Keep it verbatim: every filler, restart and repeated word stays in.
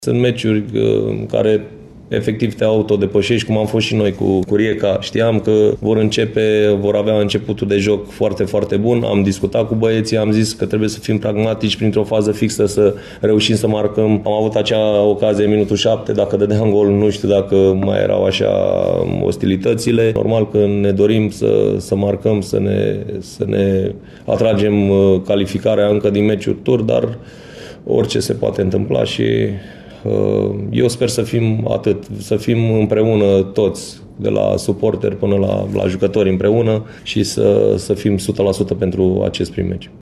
Sunt meciuri în care efectiv te autodepășești, cum am fost și noi cu, cu Rijeka. Știam că vor începe, vor avea începutul de joc foarte, foarte bun. Am discutat cu băieții, am zis că trebuie să fim pragmatici printr-o fază fixă, să reușim să marcăm. Am avut acea ocazie în minutul șapte, dacă dădeam gol, nu știu dacă mai erau așa ostilitățile. Normal că ne dorim să, să marcăm, să ne, să ne atragem calificarea încă din meciuri tur, dar orice se poate întâmpla și eu sper să fim atât, să fim împreună toți, de la suporteri până la, la jucători împreună și să, să fim o sută la sută pentru acest prim meci.